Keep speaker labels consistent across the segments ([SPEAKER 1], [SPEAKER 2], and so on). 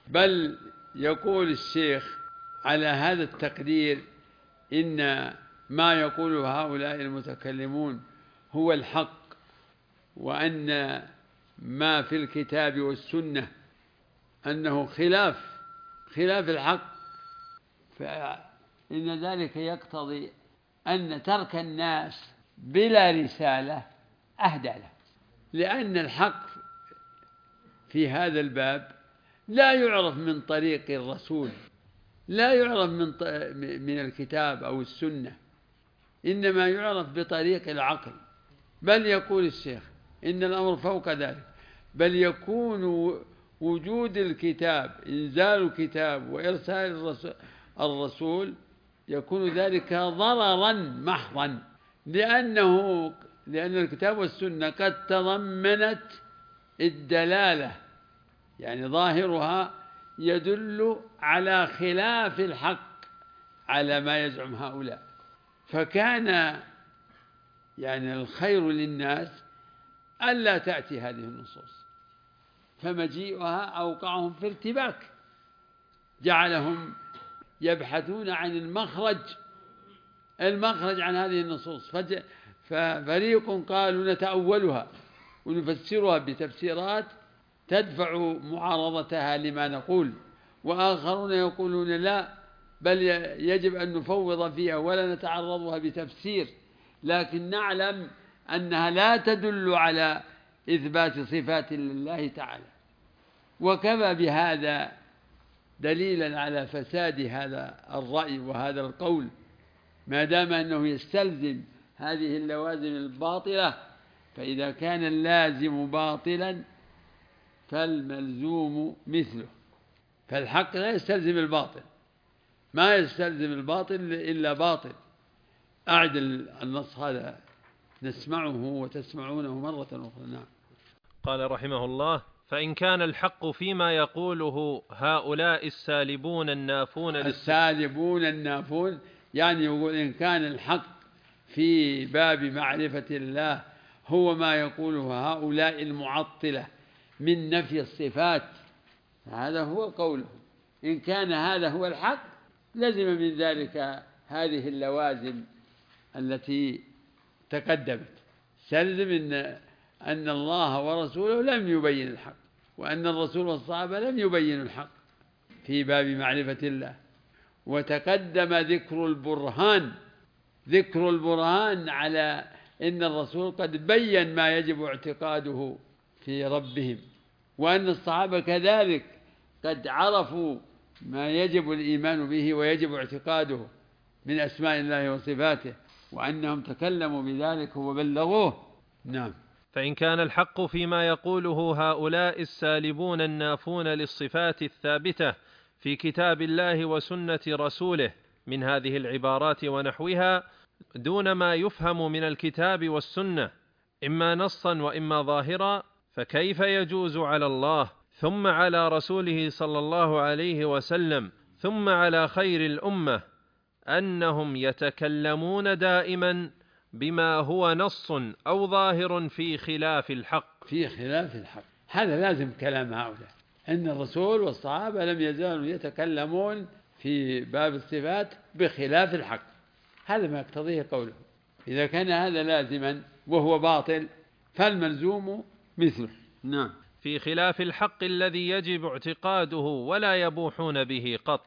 [SPEAKER 1] بل يقول الشيخ على هذا التقدير إن ما يقوله هؤلاء المتكلمون هو الحق، وأن ما في الكتاب والسنة أنه خلاف الحق، فإن ذلك يقتضي أن ترك الناس بلا رسالة أهدى له، لأن الحق في هذا الباب لا يعرف من طريق الرسول، لا يعرف من الكتاب أو السنة، إنما يعرف بطريق العقل. بل يقول الشيخ إن الأمر فوق ذلك، بل يكون وجود الكتاب، إنزال الكتاب وإرسال الرسول، يكون ذلك ضررا محضا، لأن الكتاب والسنة قد تضمنت الدلالة، يعني ظاهرها يدل على خلاف الحق على ما يزعم هؤلاء. فكان يعني الخير للناس ألا تأتي هذه النصوص، فمجيئها أوقعهم في ارتباك، جعلهم يبحثون عن المخرج عن هذه النصوص. ففريق قالوا نتأولها ونفسرها بتفسيرات تدفع معارضتها لما نقول، وآخرون يقولون لا، بل يجب أن نفوض فيها ولا نتعرضها بتفسير، لكن نعلم أنها لا تدل على إثبات صفات لله تعالى. وكفى بهذا دليلا على فساد هذا الرأي وهذا القول، ما دام أنه يستلزم هذه اللوازم الباطلة. فإذا كان اللازم باطلا فالملزوم مثله، فالحق لا يستلزم الباطل، ما يستلزم الباطل إلا باطل. أعد النص هذا نسمعه وتسمعونه مرة أخرى. نعم.
[SPEAKER 2] قال رحمه الله: فإن كان الحق فيما يقوله هؤلاء السالبون النافون، يعني يقول إن كان الحق في باب معرفة الله هو ما يقوله هؤلاء المعطلة من نفي الصفات، هذا هو قوله. إن كان هذا هو الحق لزم من ذلك هذه اللوازم التي تقدمت، سلزم أن الله ورسوله لم يبين الحق، وأن الرسول والصحابة لم يبينوا الحق في باب معرفة الله. وتقدم ذكر البرهان على أن الرسول قد بين ما يجب اعتقاده في ربهم، وأن الصحابة كذلك قد عرفوا ما يجب الإيمان به ويجب اعتقاده من أسماء الله وصفاته، وأنهم تكلموا بذلك وبلغوه. نعم. فإن كان الحق فيما يقوله هؤلاء السالبون النافون للصفات الثابتة في كتاب الله وسنة رسوله من هذه العبارات ونحوها دون ما يفهم من الكتاب والسنة إما نصا وإما ظاهرا، فكيف يجوز على الله ثم على رسوله صلى الله عليه وسلم ثم على خير الأمة أنهم يتكلمون دائما بما هو نص أو ظاهر في خلاف الحق؟
[SPEAKER 1] هذا لازم كلام هؤلاء، أن الرسول والصحابة لم يزالوا يتكلمون في باب الصفات بخلاف الحق، هذا ما يقتضيه قوله. إذا كان هذا لازما وهو باطل فالملزوم مثله. نعم.
[SPEAKER 2] في خلاف الحق الذي يجب اعتقاده ولا يبوحون به قط،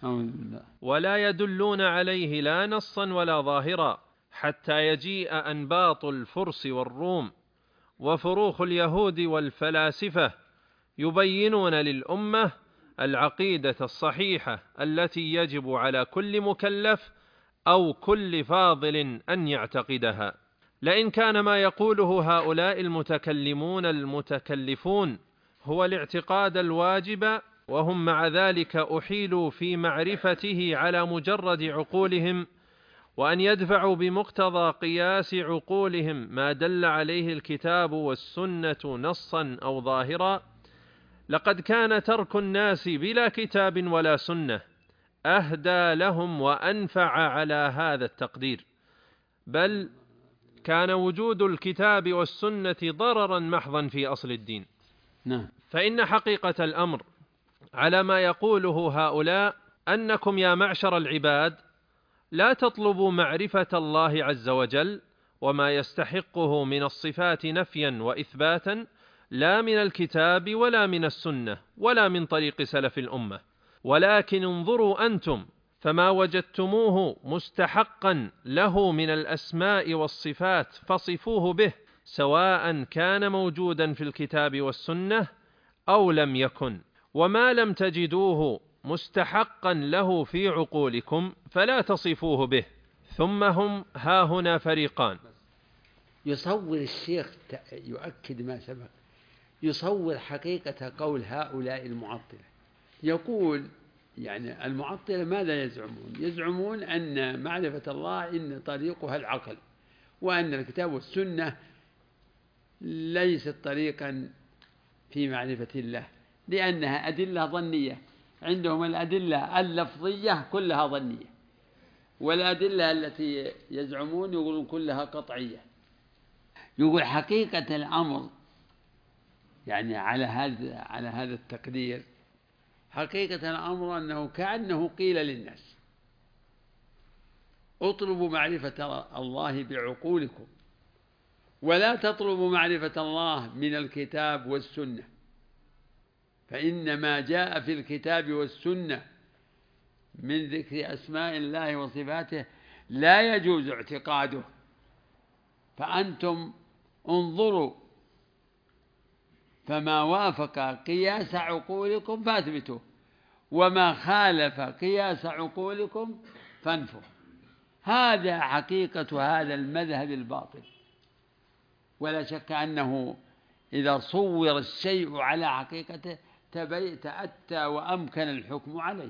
[SPEAKER 2] ولا يدلون عليه لا نصا ولا ظاهرا، حتى يجيء أنباط الفرس والروم وفروخ اليهود والفلاسفة يبينون للأمة العقيدة الصحيحة التي يجب على كل مكلف أو كل فاضل أن يعتقدها. لئن كان ما يقوله هؤلاء المتكلمون المتكلفون هو الاعتقاد الواجب، وهم مع ذلك أحيلوا في معرفته على مجرد عقولهم، وأن يدفعوا بمقتضى قياس عقولهم ما دل عليه الكتاب والسنة نصا أو ظاهرا، لقد كان ترك الناس بلا كتاب ولا سنة أهدى لهم وأنفع على هذا التقدير، بل كان وجود الكتاب والسنة ضررا محضا في أصل الدين.
[SPEAKER 1] نعم.
[SPEAKER 2] فإن حقيقة الأمر على ما يقوله هؤلاء أنكم يا معشر العباد لا تطلبوا معرفة الله عز وجل وما يستحقه من الصفات نفيا وإثباتا لا من الكتاب ولا من السنة ولا من طريق سلف الأمة، ولكن انظروا أنتم فما وجدتموه مستحقا له من الأسماء والصفات فصفوه به، سواء كان موجودا في الكتاب والسنة أو لم يكن، وما لم تجدوه مستحقا له في عقولكم فلا تصفوه به. ثم هم ها هنا فريقان.
[SPEAKER 1] يصور الشيخ يؤكد ما سبق، يصور حقيقة قول هؤلاء المعطلة. يقول يعني المعطلة ماذا يزعمون؟ يزعمون أن معرفة الله إن طريقها العقل، وأن الكتاب والسنة ليست طريقا في معرفة الله، لأنها أدلة ظنية. عندهم الأدلة اللفظية كلها ظنية، والأدلة التي يزعمون يقولون كلها قطعية. يقول حقيقة الأمر يعني على هذا التقدير، حقيقة الأمر أنه كأنه قيل للناس اطلبوا معرفة الله بعقولكم ولا تطلبوا معرفة الله من الكتاب والسنة، فإن ما جاء في الكتاب والسنة من ذكر أسماء الله وصفاته لا يجوز اعتقاده، فأنتم انظروا فما وافق قياس عقولكم فاثبتوه، وما خالف قياس عقولكم فانفوا. هذا حقيقة هذا المذهب الباطل، ولا شك أنه إذا صور الشيء على حقيقته تأتى وأمكن الحكم عليه.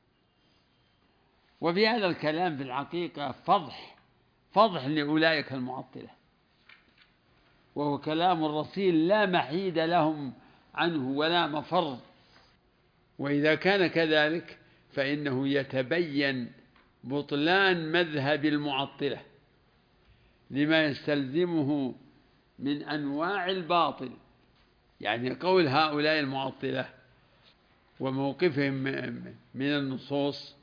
[SPEAKER 1] وفي هذا الكلام في الحقيقة فضح لأولئك المعطلة، وهو كلام الرصين لا محيد لهم عنه ولا مفر. وإذا كان كذلك فإنه يتبين بطلان مذهب المعطلة لما يستلزمه من أنواع الباطل. يعني قول هؤلاء المعطلة وموقفهم من النصوص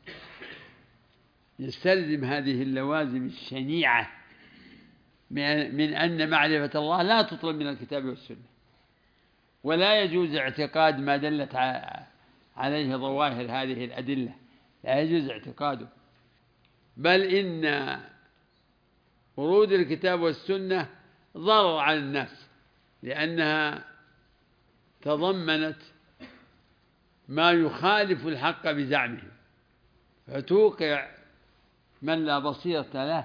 [SPEAKER 1] يستلزم هذه اللوازم الشنيعة من أن معرفة الله لا تطلب من الكتاب والسنة، ولا يجوز اعتقاد ما دلت عليه ظواهر هذه الأدلة، لا يجوز اعتقاده، بل إن ورود الكتاب والسنة ضرر على الناس، لأنها تضمنت ما يخالف الحق بزعمهم، فتوقع من لا بصيرة له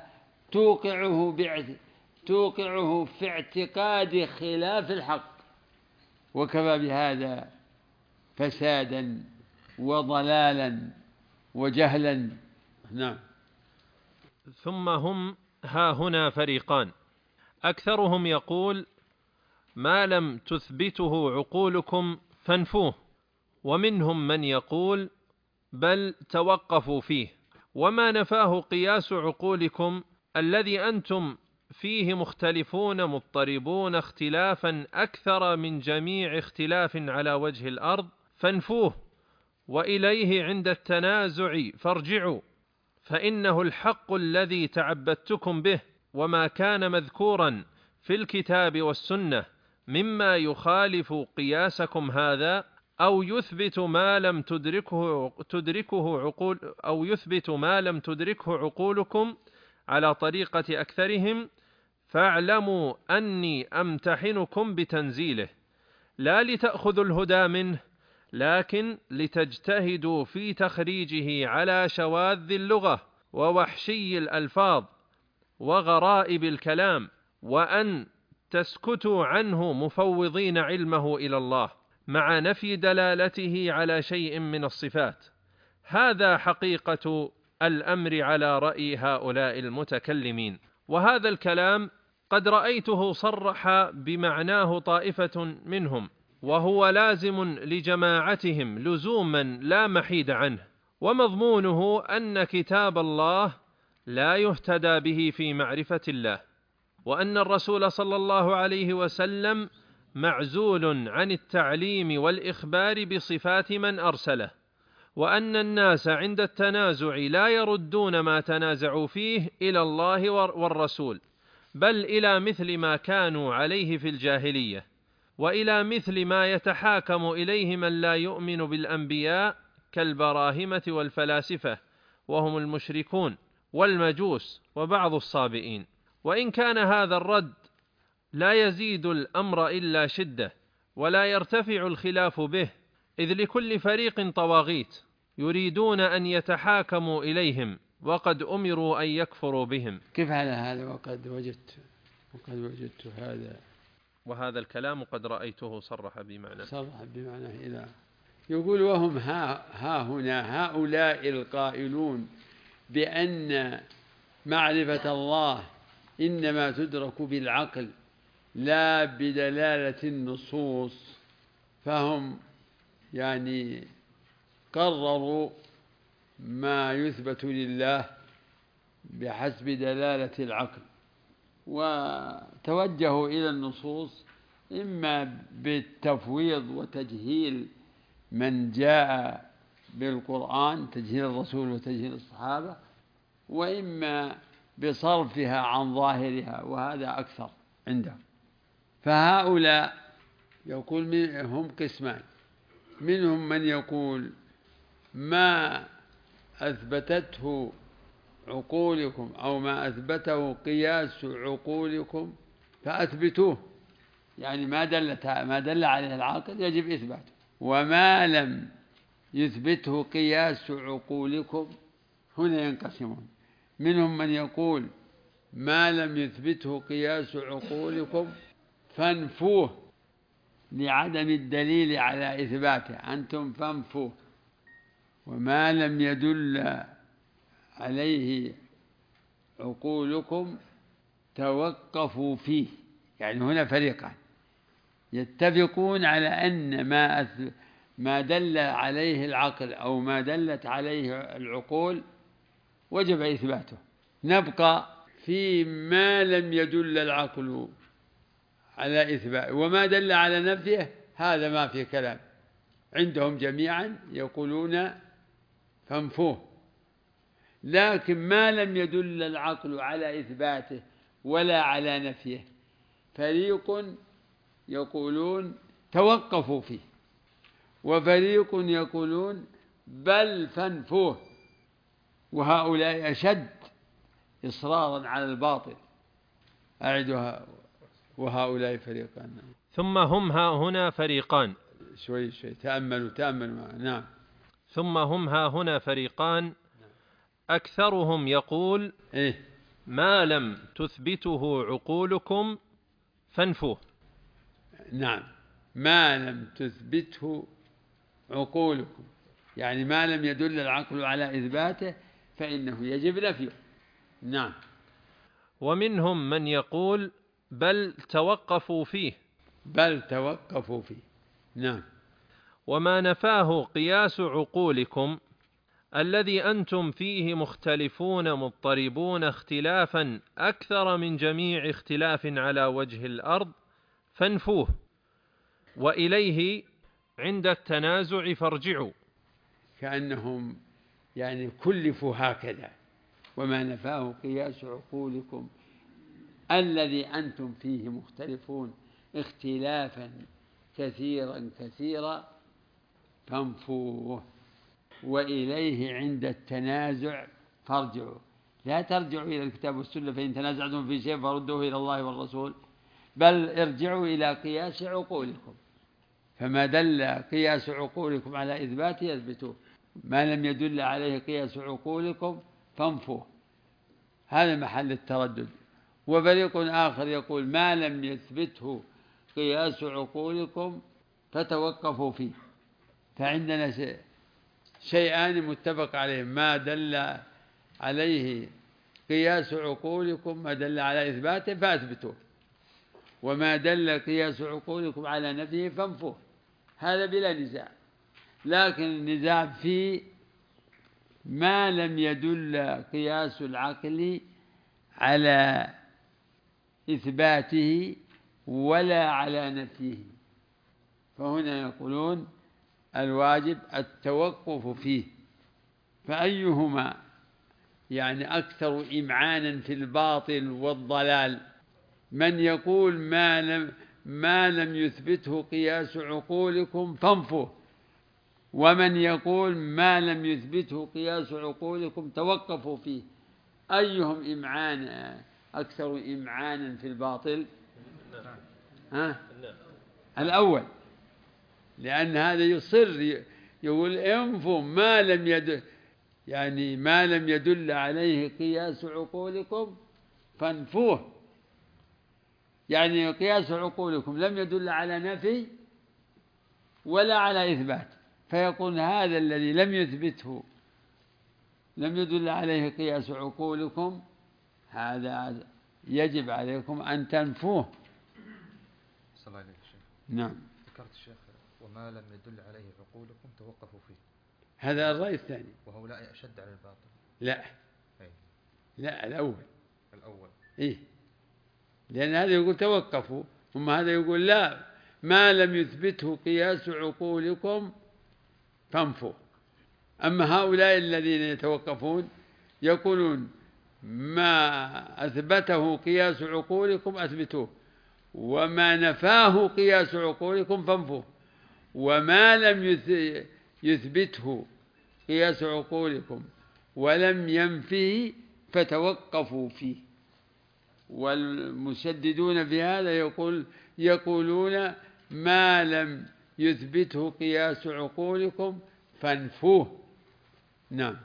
[SPEAKER 1] توقعه في اعتقاد خلاف الحق، وكفى بهذا فسادا وضلالا وجهلا. نعم.
[SPEAKER 2] ثم هم ها هنا فريقان، أكثرهم يقول ما لم تثبته عقولكم فانفوه، ومنهم من يقول بل توقفوا فيه، وما نفاه قياس عقولكم الذي أنتم فيه مختلفون مضطربون اختلافا أكثر من جميع اختلاف على وجه الأرض فانفوه، وإليه عند التنازع فارجعوا، فإنه الحق الذي تعبدتكم به، وما كان مذكورا في الكتاب والسنة مما يخالف قياسكم هذا أو يثبت ما لم تدركه عقولكم على طريقة أكثرهم، فاعلموا أني أمتحنكم بتنزيله، لا لتأخذوا الهدى منه، لكن لتجتهدوا في تخريجه على شواذ اللغة ووحشي الألفاظ وغرائب الكلام، وأن تسكتوا عنه مفوضين علمه إلى الله مع نفي دلالته على شيء من الصفات. هذا حقيقة الأمر على رأي هؤلاء المتكلمين، وهذا الكلام قد رأيته صرح بمعناه طائفة منهم، وهو لازم لجماعتهم لزوما لا محيد عنه، ومضمونه أن كتاب الله لا يهتدى به في معرفة الله، وأن الرسول صلى الله عليه وسلم معزول عن التعليم والإخبار بصفات من أرسله، وأن الناس عند التنازع لا يردون ما تنازعوا فيه إلى الله والرسول، بل إلى مثل ما كانوا عليه في الجاهلية، وإلى مثل ما يتحاكم إليه من لا يؤمن بالأنبياء كالبراهمة والفلاسفة، وهم المشركون والمجوس وبعض الصابئين. وإن كان هذا الرد لا يزيد الأمر إلا شدة، ولا يرتفع الخلاف به، إذ لكل فريق طواغيت يريدون أن يتحاكموا إليهم، وقد أمروا أن يكفروا بهم.
[SPEAKER 1] كيف على هذا؟ وقد وجدت هذا،
[SPEAKER 2] وهذا الكلام قد رأيته صرح
[SPEAKER 1] بمعنى إلى يقول وهم ها هنا هؤلاء القائلون بأن معرفة الله إنما تدرك بالعقل لا بدلالة النصوص، فهم يعني قرروا ما يثبت لله بحسب دلالة العقل، وتوجهوا إلى النصوص إما بالتفويض وتجهيل من جاء بالقرآن، تجهيل الرسول وتجهيل الصحابة، وإما بصرفها عن ظاهرها، وهذا أكثر عندهم. فهؤلاء يقول هم قسمان، منهم من يقول ما أثبتته عقولكم أو ما أثبته قياس عقولكم فأثبتوه، يعني ما دل عليه العقل يجب إثباته، وما لم يثبته قياس عقولكم هنا ينقسمون. منهم من يقول ما لم يثبته قياس عقولكم فانفوه لعدم الدليل على إثباته، أنتم فانفوه، وما لم يدل عليه عقولكم توقفوا فيه. يعني هنا فريقان يتفقون على أن ما دل عليه العقل أو ما دلت عليه العقول وجب إثباته، نبقى في ما لم يدل العقل على إثباته، وما دل على نفيه هذا ما في كلام عندهم جميعا، يقولون فانفوه. لكن ما لم يدل العقل على إثباته ولا على نفيه فريق يقولون توقفوا فيه، وفريق يقولون بل فانفوه، وهؤلاء أشد إصرارا على الباطل. أعدها وهؤلاء فريقان.
[SPEAKER 2] ثم هم ها هنا فريقان.
[SPEAKER 1] شوي تأملوا معنا. نعم.
[SPEAKER 2] ثم هم ها هنا فريقان، أكثرهم يقول ما لم تثبته عقولكم فانفوه.
[SPEAKER 1] نعم، ما لم تثبته عقولكم، يعني ما لم يدل العقل على إثباته فإنه يجب نفيه. نعم.
[SPEAKER 2] ومنهم من يقول بل توقفوا فيه.
[SPEAKER 1] نعم.
[SPEAKER 2] وما نفاه قياس عقولكم الذي أنتم فيه مختلفون مضطربون اختلافا أكثر من جميع اختلاف على وجه الأرض فانفوه، وإليه عند التنازع فارجعوا.
[SPEAKER 1] كأنهم يعني كلفوا هكذا. وما نفاه قياس عقولكم الذي أنتم فيه مختلفون اختلافا كثيرا فانفوه، وإليه عند التنازع فارجعوا. لا ترجعوا إلى الكتاب والسنة فإن تنازعتم في شيء فردوه إلى الله والرسول، بل ارجعوا إلى قياس عقولكم، فما دل قياس عقولكم على إثباته يثبتوه، ما لم يدل عليه قياس عقولكم فانفوه. هذا محل التردد. وفريق آخر يقول ما لم يثبته قياس عقولكم فتوقفوا فيه. فعندنا شيئان متفق عليهم، ما دل عليه قياس عقولكم ما دل على إثباته فأثبتوه، وما دل قياس عقولكم على نفيه فانفوه. هذا بلا نزاع. لكن النزاع في ما لم يدل قياس العقل على إثباته ولا على نفيه. فهنا يقولون الواجب التوقف فيه. فأيهما يعني أكثر إمعانا في الباطل والضلال؟ من يقول ما لم يثبته قياس عقولكم فانفوه، ومن يقول ما لم يثبته قياس عقولكم توقفوا فيه. أيهم أكثر إمعانا في الباطل؟ الأول، لأن هذا يصر يقول انفوا ما لم يدل عليه قياس عقولكم فانفوه. يعني قياس عقولكم لم يدل على نفي ولا على إثبات، فيقول هذا الذي لم يدل عليه قياس عقولكم هذا يجب عليكم أن تنفوه.
[SPEAKER 3] صلى الله عليه وسلم.
[SPEAKER 1] نعم.
[SPEAKER 3] ذكرت الشيخ وما لم يدل عليه عقولكم توقفوا فيه،
[SPEAKER 1] هذا الرأي الثاني.
[SPEAKER 3] وهؤلاء أشد على الباطل.
[SPEAKER 1] لا
[SPEAKER 3] أي.
[SPEAKER 1] لا الأول.
[SPEAKER 3] إيه؟
[SPEAKER 1] لأن هذا يقول توقفوا، ثم هذا يقول لا، ما لم يثبته قياس عقولكم فانفوا. أما هؤلاء الذين يتوقفون يقولون ما أثبته قياس عقولكم أثبتوه، وما نفاه قياس عقولكم فانفوه، وما لم يثبته قياس عقولكم ولم ينفه فتوقفوا فيه. والمشددون في هذا يقولون ما لم يثبته قياس عقولكم فانفوه. نعم.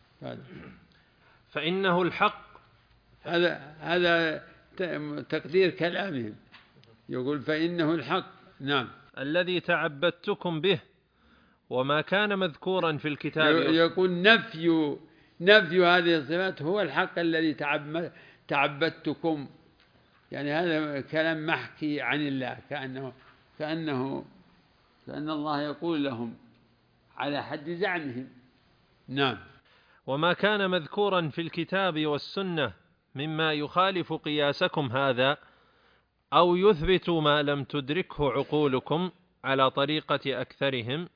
[SPEAKER 2] فإنه الحق.
[SPEAKER 1] هذا تقدير كلامهم، يقول فإنه الحق. نعم.
[SPEAKER 2] الذي تعبدتكم به وما كان مذكورا في الكتاب.
[SPEAKER 1] يقول نفي هذه الصفات هو الحق الذي تعبدتكم. يعني هذا كلام محكي عن الله، كأن الله يقول لهم على حد زعمهم. نعم.
[SPEAKER 2] وما كان مذكورا في الكتاب والسنة مما يخالف قياسكم هذا أو يثبت ما لم تدركه عقولكم على طريقة أكثرهم.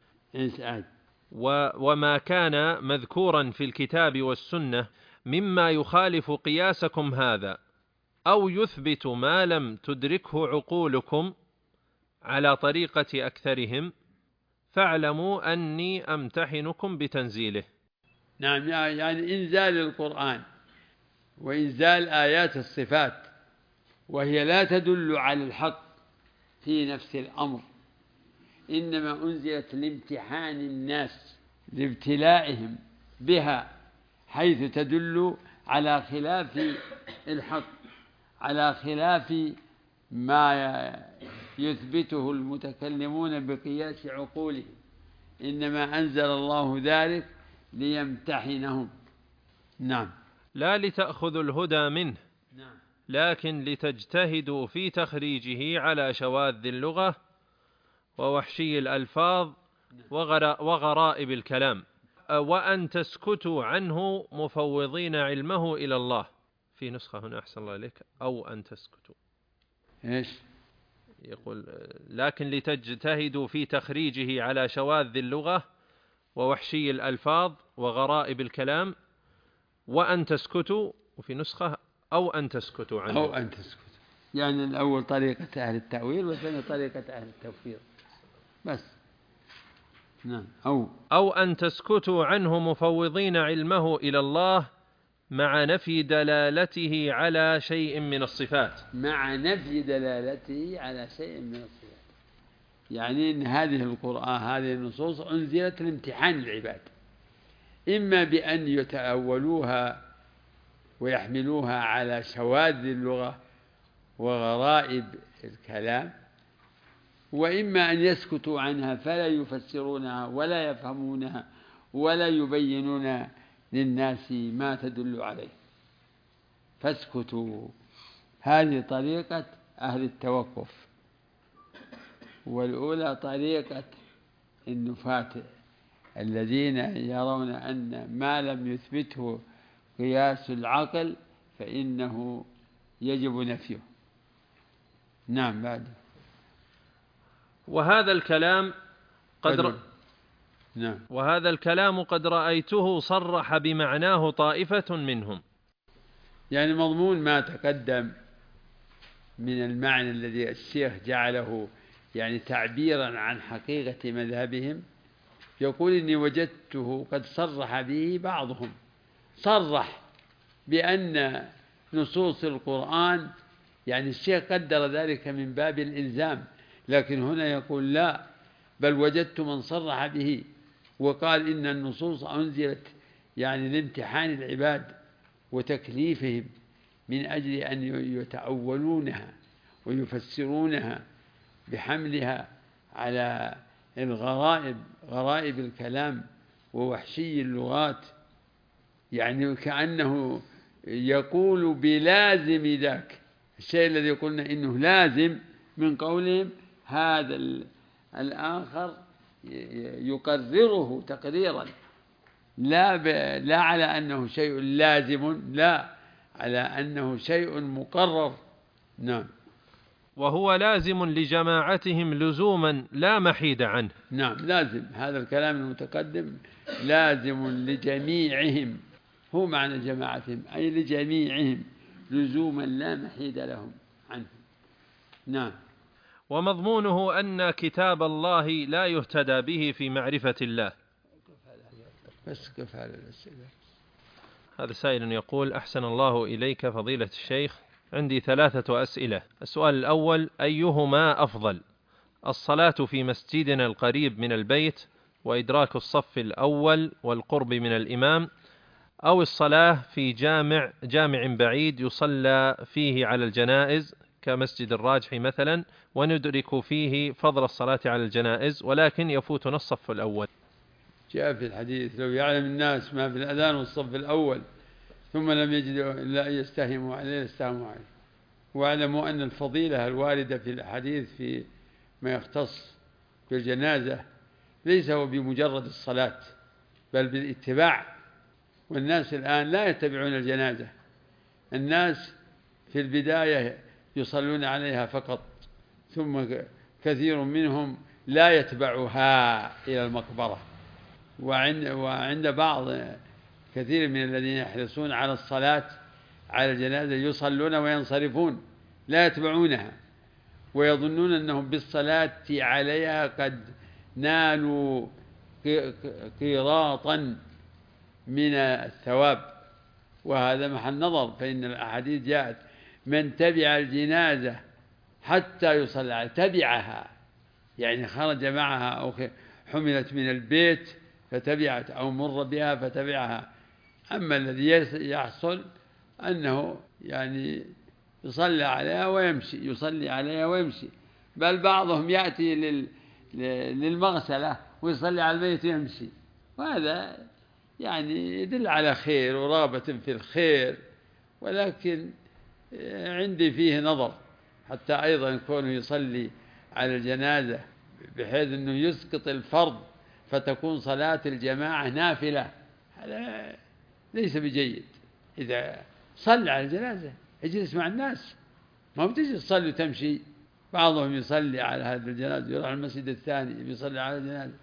[SPEAKER 2] وما كان مذكورا في الكتاب والسنة مما يخالف قياسكم هذا أو يثبت ما لم تدركه عقولكم على طريقة أكثرهم فاعلموا أني أمتحنكم بتنزيله.
[SPEAKER 1] نعم، يعني إنزال القرآن وإنزال آيات الصفات وهي لا تدل على الحق في نفس الأمر، إنما أنزلت لامتحان الناس لابتلائهم بها، حيث تدل على خلاف الحق، على خلاف ما يثبته المتكلمون بقياس عقولهم. إنما أنزل الله ذلك ليمتحنهم. نعم.
[SPEAKER 2] لا لتأخذوا الهدى منه،
[SPEAKER 1] نعم،
[SPEAKER 2] لكن لتجتهدوا في تخريجه على شواذ اللغة ووحشي الألفاظ وغرائب الكلام، وأن تسكتوا عنه مفوضين علمه إلى الله. في نسخة هنا أحسن الله إليك أو أن تسكتوا.
[SPEAKER 1] إيش
[SPEAKER 2] يقول لكن لتجتهدوا في تخريجه على شواذ اللغة ووحشي الألفاظ وغرائب الكلام وأن تسكتوا، وفي نسخة أو أن تسكتوا عنه.
[SPEAKER 1] أو أن تسكتوا، يعني الأول طريقة أهل التأويل والثاني طريقة أهل التوفيق بس. نعم.
[SPEAKER 2] أو أن تسكتوا عنه مفوضين علمه إلى الله مع نفي دلالته على شيء من الصفات.
[SPEAKER 1] مع نفي دلالته على شيء من الصفات، يعني إن هذه القرآن، هذه النصوص أنزلت لامتحان العباد، إما بأن يتأولوها ويحملوها على شواذ اللغة وغرائب الكلام، وإما أن يسكتوا عنها فلا يفسرونها ولا يفهمونها ولا يبينون للناس ما تدل عليه. فاسكتوا. هذه طريقة أهل التوقف، والأولى طريقة النفاة الذين يرون أن ما لم يثبته قياس العقل فإنه يجب نفيه. نعم بعد.
[SPEAKER 2] وهذا الكلام
[SPEAKER 1] نعم.
[SPEAKER 2] وهذا الكلام قد رأيته صرح بمعناه طائفة منهم.
[SPEAKER 1] يعني مضمون ما تقدم من المعنى الذي الشيخ جعله يعني تعبيرا عن حقيقة مذهبهم، يقول إني وجدته قد صرح به بعضهم، صرح بأن نصوص القرآن، يعني الشيخ قدر ذلك من باب الإلزام، لكن هنا يقول لا، بل وجدت من صرح به وقال إن النصوص أنزلت يعني لامتحان العباد وتكليفهم من أجل أن يتأولونها ويفسرونها بحملها على الغرائب، غرائب الكلام ووحشي اللغات، يعني كأنه يقول بلازم ذاك الشيء الذي قلنا إنه لازم من قولهم، هذا الآخر يقرره تقريرا، لا على أنه شيء لازم، لا على أنه شيء مقرر. نعم.
[SPEAKER 2] وهو لازم لجماعتهم لزوما لا محيد عنه.
[SPEAKER 1] نعم لازم، هذا الكلام المتقدم لازم لجميعهم، هو معنى جماعتهم أي لجميعهم لزوما لا محيد لهم عنه. نعم.
[SPEAKER 2] ومضمونه أن كتاب الله لا يهتدى به في معرفة الله.
[SPEAKER 1] بس كيف هذا الأسئلة؟
[SPEAKER 2] هذا سائل يقول: أحسن الله إليك فضيلة الشيخ، عندي 3 أسئلة. السؤال الأول: أيهما أفضل، الصلاة في مسجدنا القريب من البيت وإدراك الصف الأول والقرب من الإمام، أو الصلاة في جامع بعيد يصلى فيه على الجنائز كمسجد الراجح مثلا، وندرك فيه فضل الصلاة على الجنائز ولكن يفوتنا الصف الأول؟
[SPEAKER 1] جاء في الحديث: لو يعلم الناس ما في الأذان والصف الأول ثم لم يجدوا إلا أن يستهموا عليه لاستهموا عليه. واعلموا أن الفضيلة الواردة في الحديث في ما يختص بالجنازة ليس هو بمجرد الصلاة بل بالاتباع، والناس الآن لا يتبعون الجنازة، الناس في البداية يصلون عليها فقط، ثم كثير منهم لا يتبعها إلى المقبرة، وعند بعض كثير من الذين يحرصون على الصلاة على الجنازة يصلون وينصرفون لا يتبعونها، ويظنون أنهم بالصلاة عليها قد نالوا قيراطا من الثواب، وهذا محل نظر، فإن الأحاديث جاءت: من تبع الجنازة حتى يصلى عليها تبعها، يعني خرج معها أو حملت من البيت فتبعت أو مر بها فتبعها. أما الذي يحصل أنه يعني يصلي عليها ويمشي، يصلي عليها ويمشي، بل بعضهم يأتي للمغسلة ويصلي على البيت ويمشي، وهذا يعني يدل على خير ورغبة في الخير، ولكن عندي فيه نظر، حتى أيضا كونه يصلي على الجنازة بحيث أنه يسقط الفرض فتكون صلاة الجماعة نافلة، هذا ليس بجيد. إذا صلى على الجنازة اجلس مع الناس، ما بتجي تصلي وتمشي. بعضهم يصلي على هذا الجنازة يروح المسجد الثاني يصلي على الجنازة،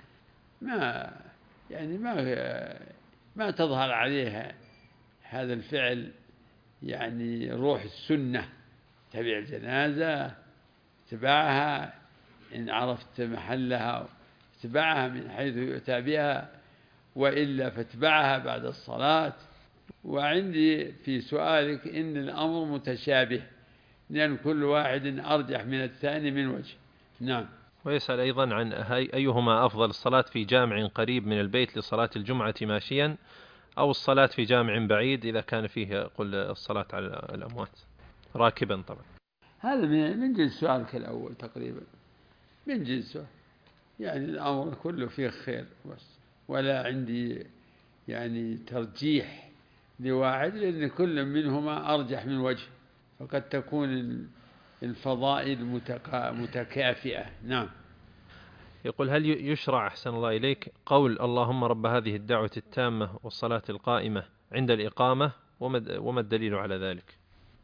[SPEAKER 1] ما تظهر عليها هذا الفعل يعني روح السنة. تبع الجنازة، اتباعها إن عرفت محلها، اتباعها من حيث يؤتى بها، وإلا فاتبعها بعد الصلاة. وعندي في سؤالك إن الأمر متشابه، لأن كل واحد أرجح من الثاني من وجه. نعم.
[SPEAKER 2] ويسأل أيضا عن أيهما أفضل، الصلاة في جامع قريب من البيت لصلاة الجمعة ماشيا، أو الصلاة في جامع بعيد إذا كان فيه قل الصلاة على الأموات راكبا طبعا.
[SPEAKER 1] هذا من جنس سؤالك الأول تقريبا، من جنسه، يعني الأمر كله فيه خير بس، ولا عندي يعني ترجيح لواحد، لأن كل منهما أرجح من وجه، فقد تكون الفضائل متكافئة. نعم.
[SPEAKER 2] يقول: هل يشرع أحسن الله إليك قول اللهم رب هذه الدعوة التامة والصلاة القائمة عند الإقامة، وما الدليل على ذلك؟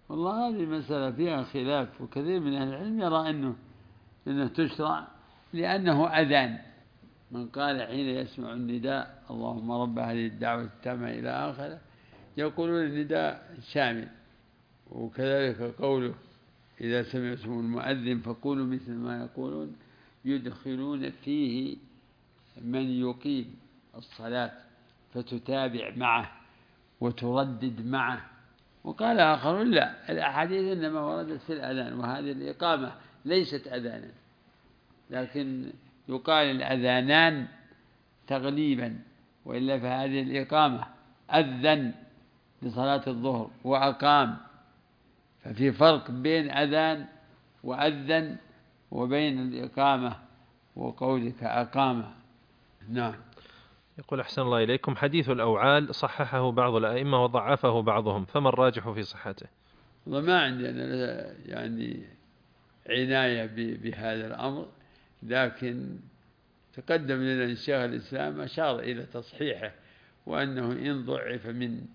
[SPEAKER 1] والله هذه مسألة فيها خلاف، وكثير من أهل العلم يرى أنه تشرع لأنه أذان. من قال حين يسمع النداء اللهم رب هذه الدعوة التامة إلى آخره يقولون النداء شامل. وكذلك قوله إذا سمعتم المؤذن فقولوا مثل ما يقولون، يدخلون فيه من يقيم الصلاة فتتابع معه وتردد معه. وقال آخرون لا، الأحاديث إنما وردت في الأذان، وهذه الإقامة ليست أذانا، لكن يقال الأذانان تغليبا، وإلا فهذه الإقامة أذن لصلاة الظهر وأقام، ففي فرق بين أذان وأذن وبين الإقامة وقولك أقام. نعم.
[SPEAKER 2] يقول أحسن الله إليكم، حديث الأوعال صححه بعض الأئمة وضعفه بعضهم، فما الراجح في صحته؟
[SPEAKER 1] وما عندنا يعني عناية بهذا الأمر، لكن تقدم لنا أن شيخ الإسلام أشار إلى تصحيحه، وأنه إن ضعف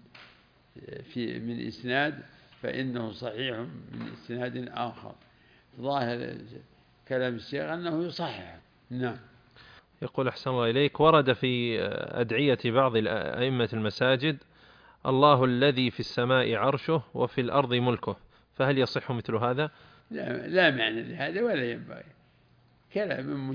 [SPEAKER 1] من إسناد فإنه صحيح من إسناد آخر. ظاهر كلام الشيخ أنه يصحح. نعم.
[SPEAKER 2] يقول أحسن الله إليك، ورد في أدعية بعض أئمة المساجد الله الذي في السماء عرشه وفي الأرض ملكه، فهل يصح مثل هذا؟
[SPEAKER 1] لا معنى لهذا ولا ينبغي، كلام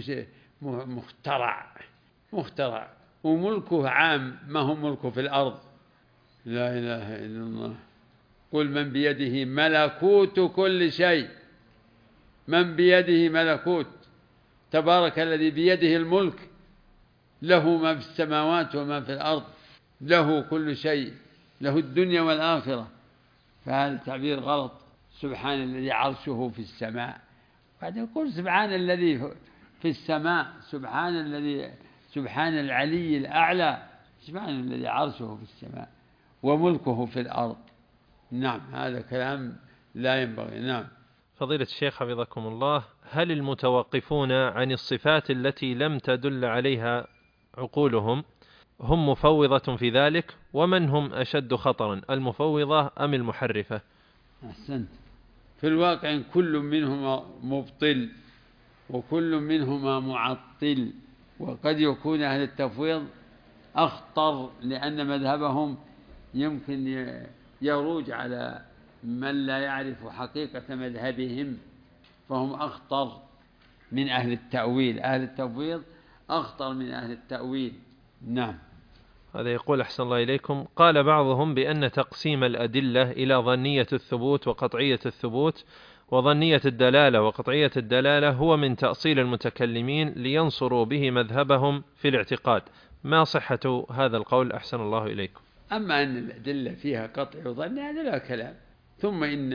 [SPEAKER 1] مخترع، وملكه عام، ما هو ملكه في الأرض. لا إله إلا الله. قل من بيده ملكوت كل شيء، من بيده ملكوت، تبارك الذي بيده الملك، له ما في السماوات وما في الأرض، له كل شيء، له الدنيا والآخرة. فهذا التعبير غلط. سبحان الذي عرشه في السماء، بعد يقول سبحان الذي في السماء، سبحان العلي الأعلى، سبحان الذي عرشه في السماء وملكه في الأرض. نعم، هذا كلام لا ينبغي. نعم.
[SPEAKER 2] فضيلة الشيخ حفظكم الله، هل المتوقفون عن الصفات التي لم تدل عليها عقولهم هم مفوضة في ذلك؟ ومن هم أشد خطرا، المفوضة أم المحرفة؟
[SPEAKER 1] أحسنت. في الواقع كل منهما مبطل وكل منهما معطل، وقد يكون أهل التفويض أخطر، لأن مذهبهم يمكن يروج على من لا يعرف حقيقة مذهبهم، فهم أخطر من أهل التأويل. أهل التفويض أخطر من أهل التأويل. نعم.
[SPEAKER 2] هذا يقول أحسن الله إليكم، قال بعضهم بأن تقسيم الأدلة إلى ظنية الثبوت وقطعية الثبوت وظنية الدلالة وقطعية الدلالة هو من تأصيل المتكلمين لينصروا به مذهبهم في الاعتقاد، ما صحة هذا القول أحسن الله إليكم؟
[SPEAKER 1] أما أن الأدلة فيها قطع وظن هذا لا كلام، ثم إن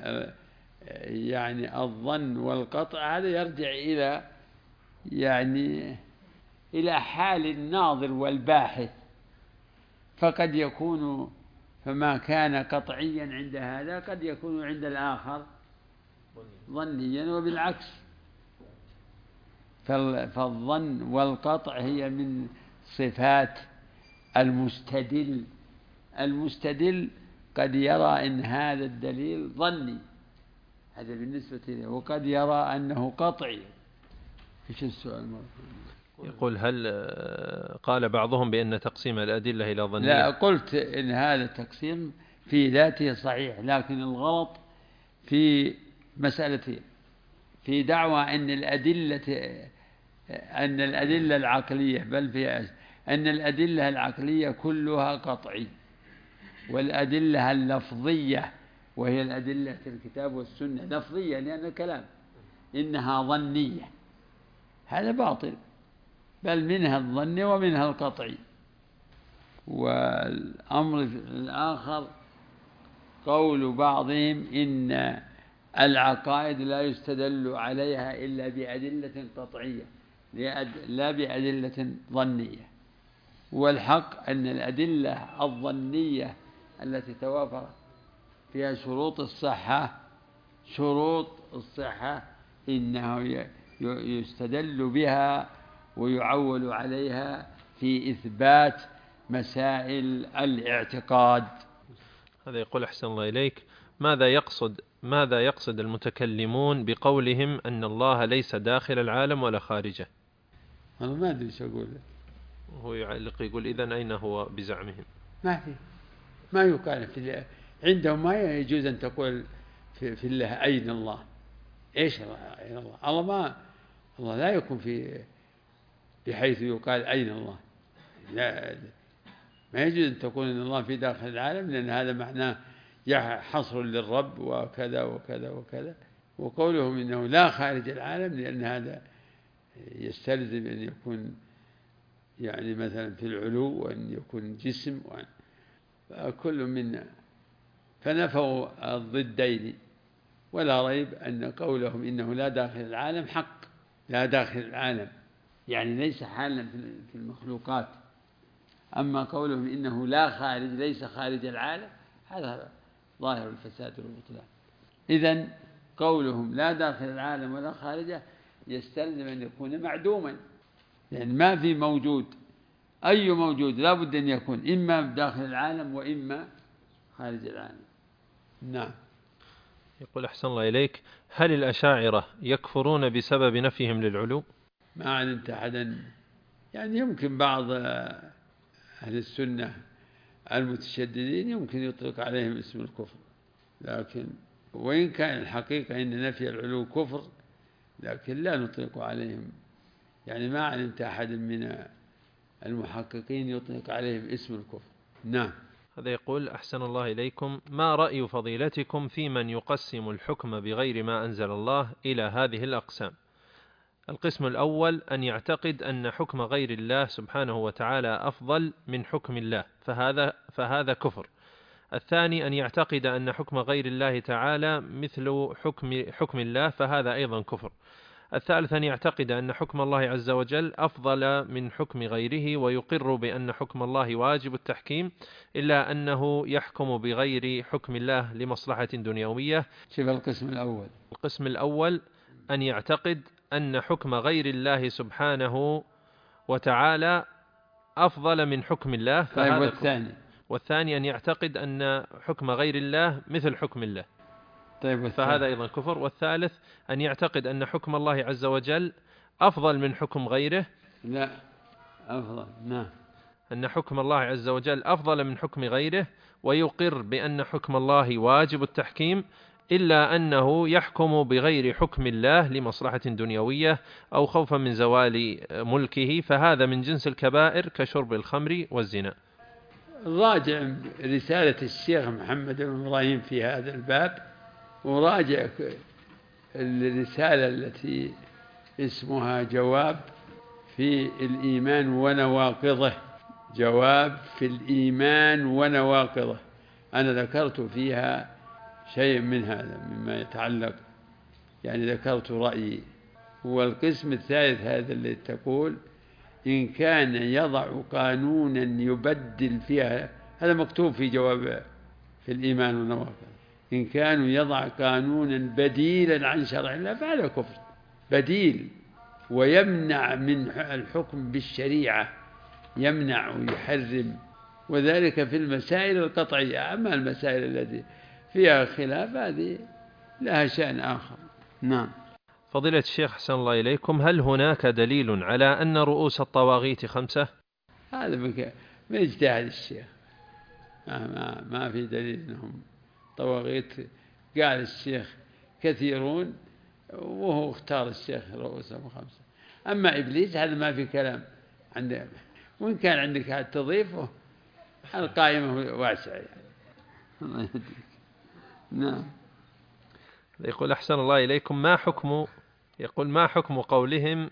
[SPEAKER 1] يعني الظن والقطع هذا يرجع إلى حال الناظر والباحث، فقد يكون فما كان قطعيا عند هذا قد يكون عند الآخر ظنيا، وبالعكس. فالظن والقطع هي من صفات المستدل. المستدل قد يرى أن هذا الدليل ظني، هذا بالنسبة له، وقد يرى أنه قطعي. إيش السؤال مرة؟
[SPEAKER 2] يقول هل قال بعضهم بأن تقسيم الأدلة إلى ظنية؟
[SPEAKER 1] لا، قلت إن هذا التقسيم في ذاته صحيح، لكن الغلط في مسألتين: في دعوى أن الأدلة العقلية، بل في أن الأدلة العقلية كلها قطعي، والأدلة اللفظية وهي الأدلة في الكتاب والسنة لفظية لأن الكلام إنها ظنية. هذا باطل، بل منها الظن ومنها القطعي. والأمر الآخر قول بعضهم إن العقائد لا يستدل عليها إلا بأدلة قطعية لا بأدلة ظنية. والحق أن الأدلة الظنية التي توافر فيها شروط الصحة إنه يستدل بها ويعول عليها في إثبات مسائل الاعتقاد.
[SPEAKER 2] هذا يقول أحسن الله إليك، ماذا يقصد المتكلمون بقولهم أن الله ليس داخل العالم ولا خارجه؟
[SPEAKER 1] أنا ما أدري إيش أقول.
[SPEAKER 2] هو يعلق يقول إذن أين هو بزعمهم؟
[SPEAKER 1] ما يقال في الله عندهم، ما يجوز أن تقول في الله أين الله. إيش أين الله؟ الله لا يكون بحيث يقال أين الله. لا، ما يجوز أن تقول أن الله في داخل العالم، لأن هذا معناه حصر للرب وكذا وكذا وكذا. وقولهم إنه لا خارج العالم، لأن هذا يستلزم أن يكون يعني مثلا في العلو، وأن يكون جسم، كل منا. فنفوا الضدين. ولا ريب أن قولهم إنه لا داخل العالم حق. لا داخل العالم يعني ليس حالا في المخلوقات. أما قولهم إنه لا خارج، ليس خارج العالم، هذا ظاهر الفساد والبطلان. إذن قولهم لا داخل العالم ولا خارجه يستلزم أن يكون معدوما، لأن ما في موجود. أي موجود لا بد أن يكون إما داخل العالم وإما خارج العالم. نعم.
[SPEAKER 2] يقول أحسن الله إليك: هل الأشاعرة يكفرون بسبب نفيهم للعلو؟
[SPEAKER 1] ما علمت أحدا. يعني يمكن بعض أهل السنة المتشددين يمكن يطلق عليهم اسم الكفر، لكن وإن كان الحقيقة أن نفي العلو كفر، لكن لا نطلق عليهم. يعني ما علمت أحد من المحققين يطلق عليهم اسم الكفر. نعم.
[SPEAKER 2] هذا يقول: أحسن الله إليكم، ما رأي فضيلتكم في من يقسم الحكم بغير ما أنزل الله إلى هذه الأقسام؟ القسم الأول: أن يعتقد أن حكم غير الله سبحانه وتعالى أفضل من حكم الله، فهذا كفر. الثاني: أن يعتقد أن حكم غير الله تعالى مثل حكم الله، فهذا أيضا كفر. الثالث: أن يعتقد أن حكم الله عز وجل أفضل من حكم غيره، ويقر بأن حكم الله واجب التحكيم، إلا أنه يحكم بغير حكم الله لمصلحة دنيوية.
[SPEAKER 1] شوف القسم الأول.
[SPEAKER 2] القسم الأول: أن يعتقد أن حكم غير الله سبحانه وتعالى أفضل من حكم الله، فهذا والثاني أن يعتقد أن حكم غير الله مثل حكم الله، فهذا أيضا كفر. والثالث: أن يعتقد أن حكم الله عز وجل أفضل من حكم غيره.
[SPEAKER 1] لا، أفضل. نعم.
[SPEAKER 2] أن حكم الله عز وجل أفضل من حكم غيره، ويقر بأن حكم الله واجب التحكيم، إلا أنه يحكم بغير حكم الله لمصلحة دنيوية أو خوفا من زوال ملكه، فهذا من جنس الكبائر كشرب الخمر والزنا.
[SPEAKER 1] راجع رسالة الشيخ محمد بن إبراهيم في هذا الباب، وراجع الرسالة التي اسمها جواب في الإيمان ونواقضه. جواب في الإيمان ونواقضه. أنا ذكرت فيها شيء من هذا مما يتعلق، يعني ذكرت رأيي. والقسم الثالث هذا اللي تقول إن كان يضع قانونا يبدل فيها، هذا مكتوب في جواب في الإيمان والنواقض. إن كانوا يضع قانونا بديلا عن شرع الله فهذا كفر بديل، ويمنع من الحكم بالشريعة، يمنع ويحرم، وذلك في المسائل القطعية. أما المسائل التي فيها خلاف هذه لها شأن آخر. نعم.
[SPEAKER 2] فضيلة الشيخ أحسن الله إليكم، هل هناك دليل على أن رؤوس الطواغيت 5؟
[SPEAKER 1] هذا من اجتهاد الشيخ. ما في دليل أنهم طواغيت. قال الشيخ كثيرون وهو اختار الشيخ رؤوسهم 5. أما إبليس هذا ما في كلام عنده، وإن كان عندك تضيفه القائمة واسعة يعني. الله يهديك. نعم.
[SPEAKER 2] يقول أحسن الله إليكم، ما حكم قولهم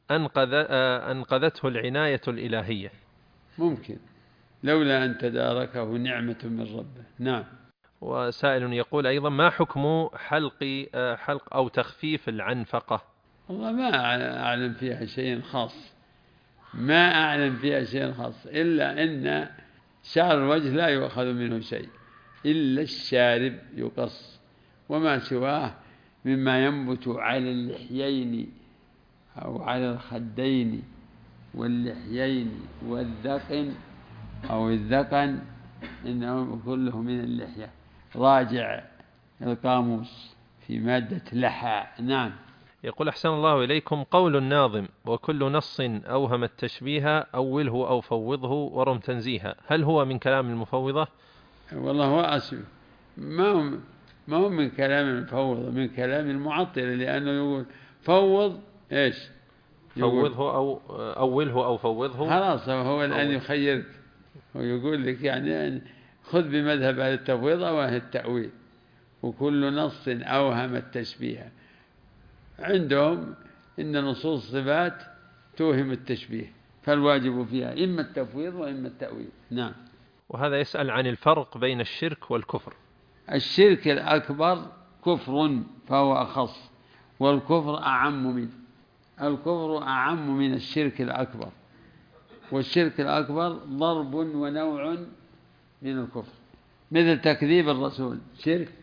[SPEAKER 2] أنقذته العناية الإلهية؟
[SPEAKER 1] ممكن لولا أن تداركه نعمة من ربه. نعم.
[SPEAKER 2] وسائل يقول أيضا ما حكم حلق أو تخفيف العنفقة؟
[SPEAKER 1] والله ما أعلم فيها شيء خاص، ما أعلم فيها شيء خاص، إلا أن شعر الوجه لا يؤخذ منه شيء إلا الشارب يقص، وما سواه مما ينبت على اللحيين أو على الخدين واللحيين والذقن أو الذقن، إنه كله من اللحية. راجع القاموس في مادة لحى. نعم.
[SPEAKER 2] يقول أحسن الله إليكم: قول الناظم: وكل نص أوهم التشبيه أوله أو فوضه ورم تنزيها، هل هو من كلام المفوضة؟
[SPEAKER 1] والله هو أسف، ما هو من كلام المفوضة، من كلام المعطلة، لأنه يقول فوض إيش؟
[SPEAKER 2] فوضه أو أوله أو فوضه.
[SPEAKER 1] خلاص هو الآن يخيرك ويقول لك يعني خذ بمذهب أهل التفويض أو أهل التأويل. وكل نص أوهم التشبيه، عندهم إن نصوص الصفات توهم التشبيه، فالواجب فيها إما التفويض وإما التأويل. نعم.
[SPEAKER 2] وهذا يسأل عن الفرق بين الشرك والكفر.
[SPEAKER 1] الشرك الأكبر كفر فهو أخص، والكفر أعم منه. الكفر أعم من الشرك الأكبر، والشرك الأكبر ضرب ونوع من الكفر، مثل تكذيب الرسول شرك،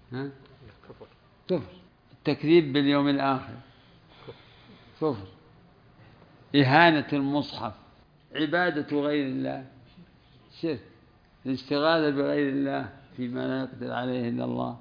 [SPEAKER 1] كفر. التكذيب باليوم الآخر كفر. إهانة المصحف، عبادة غير الله شرك. الاستغاثة بغير الله فيما لا يقدر عليه إلا الله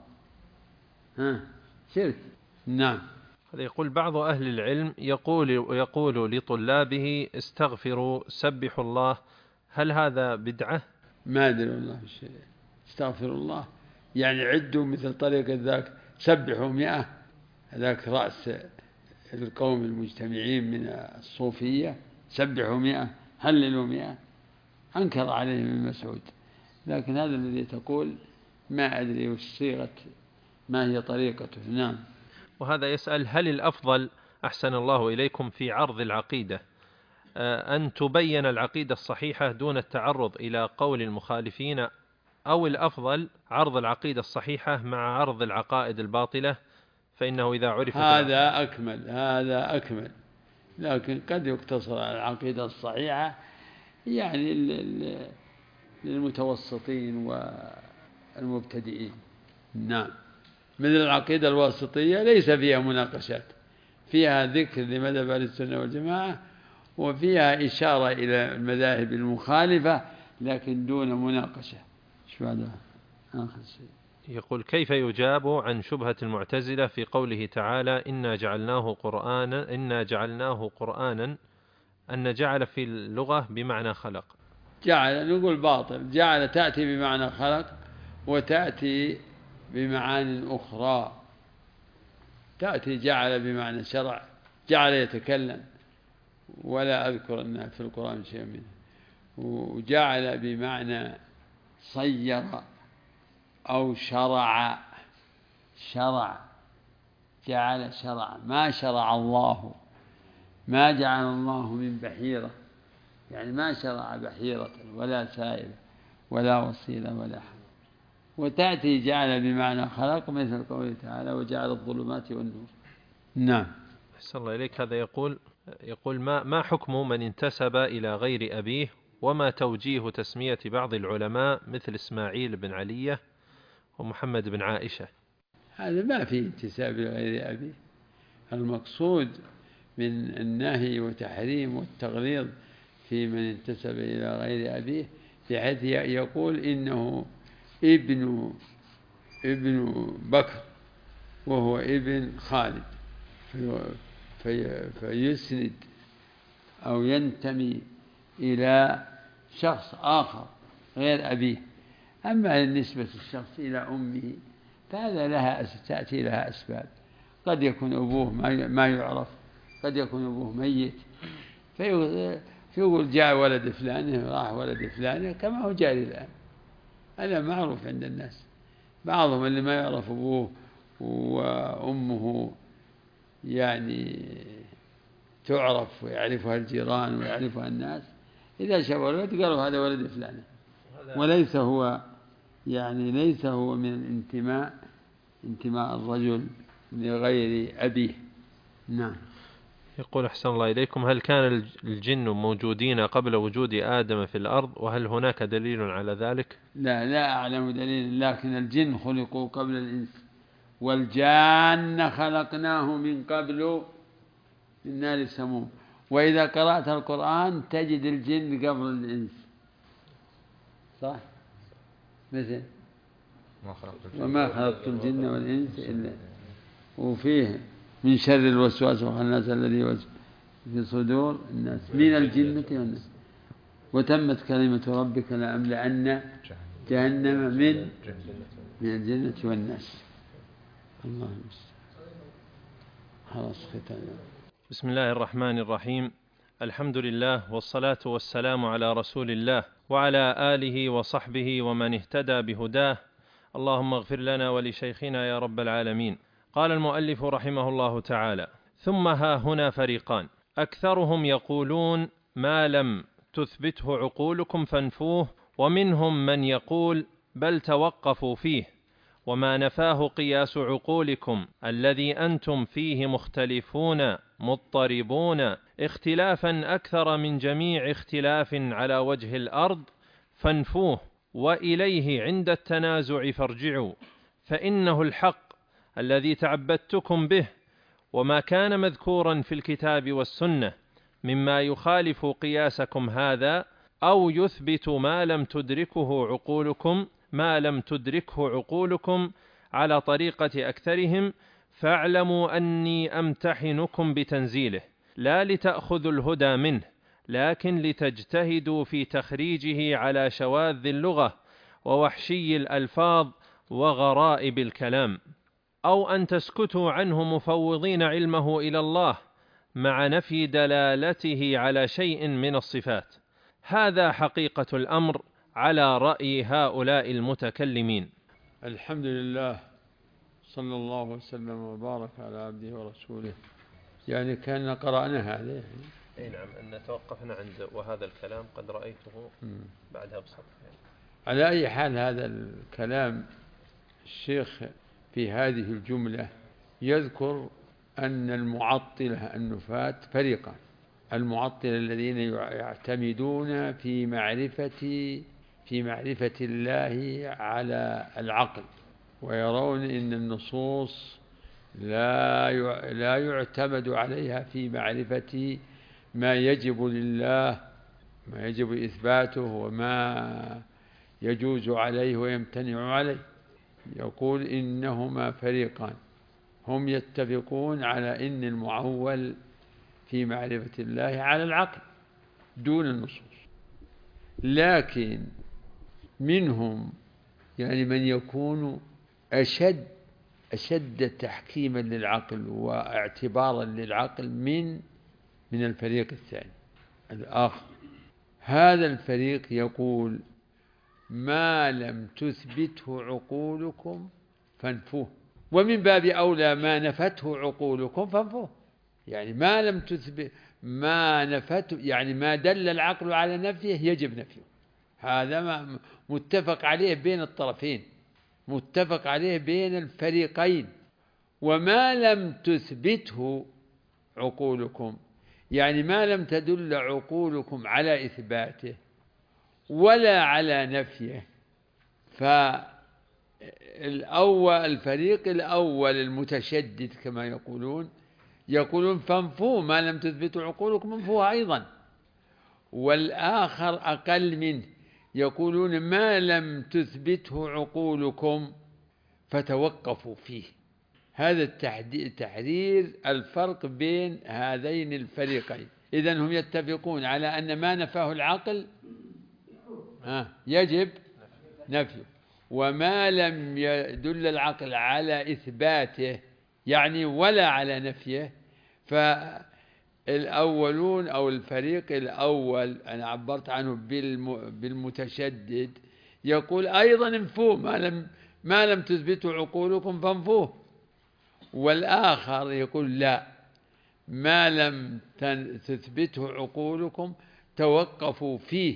[SPEAKER 1] شرك. نعم.
[SPEAKER 2] هذا يقول بعض أهل العلم يقول لطلابه: استغفروا سبحوا الله، هل هذا بدعة؟
[SPEAKER 1] ما أدري والله شيء. استغفر الله يعني عدوا مثل طريقة ذاك، سبحوا 100، هذاك رأس القوم المجتمعين من الصوفية، سبحوا 100، هللوا 100. أنكر عليه ابن مسعود، لكن هذا الذي تقول ما أدري وش صيغة، ما هي طريقته. نعم.
[SPEAKER 2] وهذا يسأل: هل الأفضل أحسن الله إليكم في عرض العقيدة أن تبين العقيدة الصحيحة دون التعرض إلى قول المخالفين، أو الأفضل عرض العقيدة الصحيحة مع عرض العقائد الباطلة، فإنه إذا عرف
[SPEAKER 1] هذا أكمل، لكن قد يقتصر على العقيدة الصحيحة يعني للمتوسطين والمبتدئين. نعم. مثل العقيدة الواسطية ليس فيها مناقشات، فيها ذكر لمذهب أهل السنة والجماعة، وفيها إشارة إلى المذاهب المخالفة، لكن دون مناقشة. شو هذا آخر شيء؟
[SPEAKER 2] يقول: كيف يجاب عن شبهة المعتزلة في قوله تعالى: إنا جعلناه قرآنا، أن جعل في اللغة بمعنى خلق؟
[SPEAKER 1] جعل نقول باطل. جعل تأتي بمعنى خلق، وتأتي بمعان أخرى. تأتي جعل بمعنى شرع، جعل يتكلم، ولا أذكر أنها في القرآن شيء منه. وجعل بمعنى صير أو شرع. جعل شرع، ما شرع الله، ما جعل الله من بحيرة، يعني ما شرع بحيرة ولا سائل ولا وصيلة ولا حم. وتأتي جعل بمعنى خلق، مثل قوله تعالى: وجعل الظلمات والنور. نعم.
[SPEAKER 2] أحسن الله إليك. هذا يقول ما حكم من انتسب إلى غير أبيه، وما توجيه تسمية بعض العلماء مثل إسماعيل بن علية ومحمد بن عائشة؟
[SPEAKER 1] هذا ما فيه انتساب إلى غير أبيه. المقصود من النهي وتحريم والتغليظ في من انتسب إلى غير أبيه، بحيث يقول إنه ابن بكر وهو ابن خالد، فيسند أو ينتمي إلى شخص آخر غير أبيه. أما نسبة الشخص إلى أمه فهذا تأتي لها أسباب. قد يكون أبوه ما يعرف، قد يكون أبوه ميت، فيقول جاء ولد فلانه راح ولد فلانه، كما هو جاري الآن. هذا معروف عند الناس. بعضهم اللي ما يعرف أبوه وأمه يعني تعرف ويعرفها الجيران ويعرفها الناس، إذا شافوا الولد قالوا هذا ولد فلانه، وليس هو ليس هو من انتماء الرجل لغير أبيه. نعم.
[SPEAKER 2] يقول: أحسن الله إليكم، هل كان الجن موجودين قبل وجود آدم في الأرض، وهل هناك دليل على ذلك؟
[SPEAKER 1] لا أعلم دليل، لكن الجن خلقوا قبل الإنس، والجان خلقناه من قبل من نار السموم. وإذا قرأت القرآن تجد الجن قبل الإنس، صح؟ مثل وما خلقت الجن والإنس إلا. وفيه من شر الوسواس الخناس الذي يوسوس في صدور الناس من الجنة والناس. وتمت كلمة ربك لأملأن جهنم من الجنة والناس. الله المستعان. خلاص ختام.
[SPEAKER 2] بسم الله الرحمن الرحيم. الحمد لله والصلاة والسلام على رسول الله وعلى آله وصحبه ومن اهتدى بهداه. اللهم اغفر لنا ولشيخنا يا رب العالمين. قال المؤلف رحمه الله تعالى: ثم ها هنا فريقان، أكثرهم يقولون ما لم تثبته عقولكم فانفوه، ومنهم من يقول بل توقفوا فيه، وما نفاه قياس عقولكم الذي أنتم فيه مختلفون مضطربون اختلافا أكثر من جميع اختلاف على وجه الأرض فانفوه، وإليه عند التنازع فارجعوا، فإنه الحق الذي تعبدتكم به. وما كان مذكورا في الكتاب والسنة مما يخالف قياسكم هذا أو يثبت ما لم تدركه عقولكم على طريقة أكثرهم، فاعلموا أني أمتحنكم بتنزيله، لا لتأخذوا الهدى منه، لكن لتجتهدوا في تخريجه على شواذ اللغة ووحشي الألفاظ وغرائب الكلام، أو أن تسكتوا عنه مفوضين علمه إلى الله مع نفي دلالته على شيء من الصفات. هذا حقيقة الأمر على رأي هؤلاء المتكلمين.
[SPEAKER 1] الحمد لله، صلى الله وسلم وبارك على عبده ورسوله. يعني كان قرأنا هذا.
[SPEAKER 2] أي نعم، أن توقفنا عند وهذا الكلام قد رأيته بعدها بصفحة.
[SPEAKER 1] على أي حال، هذا الكلام الشيخ في هذه الجملة يذكر أن المعطلة النفاة فريقان: المعطلة الذين يعتمدون في معرفة الله على العقل، ويرون أن النصوص لا يعتمد عليها في معرفة ما يجب لله، ما يجب إثباته وما يجوز عليه ويمتنع عليه. يقول إنهما فريقان، هم يتفقون على أن المعول في معرفة الله على العقل دون النصوص، لكن منهم يعني من يكون أشد تحكيما للعقل واعتبارا للعقل من الفريق الثاني الآخر. هذا الفريق يقول ما لم تثبته عقولكم فانفوه، ومن باب أولى ما نفته عقولكم فانفوه. يعني ما لم تثبت ما نفته، يعني ما دل العقل على نفيه يجب نفيه. هذا ما متفق عليه بين الطرفين، متفق عليه بين الفريقين. وما لم تثبته عقولكم، يعني ما لم تدل عقولكم على إثباته ولا على نفيه، الفريق الأول المتشدد كما يقولون فانفوه، ما لم تثبتوا عقولكم انفوها أيضا. والآخر أقل منه يقولون ما لم تثبته عقولكم فتوقفوا فيه. هذا تحرير الفرق بين هذين الفريقين. إذن هم يتفقون على أن ما نفاه العقل يجب نفيه، وما لم يدل العقل على إثباته يعني ولا على نفيه، فالأولون أو الفريق الأول أنا عبرت عنه بالمتشدد يقول أيضا انفوه، ما لم تثبتوا عقولكم فانفوه. والآخر يقول لا، ما لم تثبته عقولكم توقفوا فيه،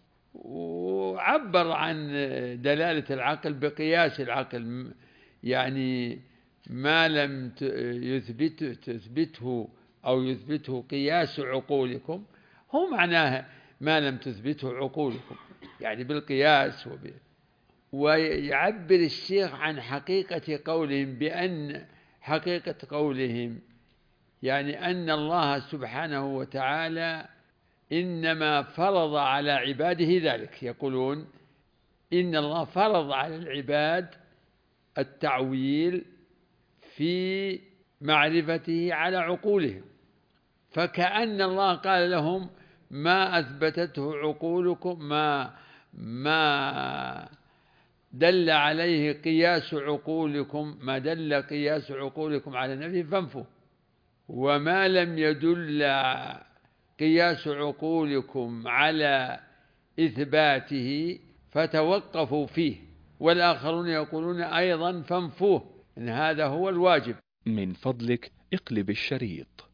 [SPEAKER 1] وعبر عن دلالة العقل بقياس العقل. يعني ما لم تثبته أو يثبته قياس عقولكم هو معناها ما لم تثبته عقولكم، يعني بالقياس. ويعبر الشيخ عن حقيقة قولهم بأن حقيقة قولهم يعني أن الله سبحانه وتعالى إنما فرض على عباده ذلك. يقولون إن الله فرض على العباد التعويل في معرفته على عقولهم، فكأن الله قال لهم ما أثبتته عقولكم، ما دل عليه قياس عقولكم، ما دل قياس عقولكم على نفيه فانفوا، وما لم يدل قياس عقولكم على إثباته فتوقفوا فيه، والآخرون يقولون أيضا فانفوه، إن هذا هو الواجب.
[SPEAKER 4] من فضلك اقلب الشريط.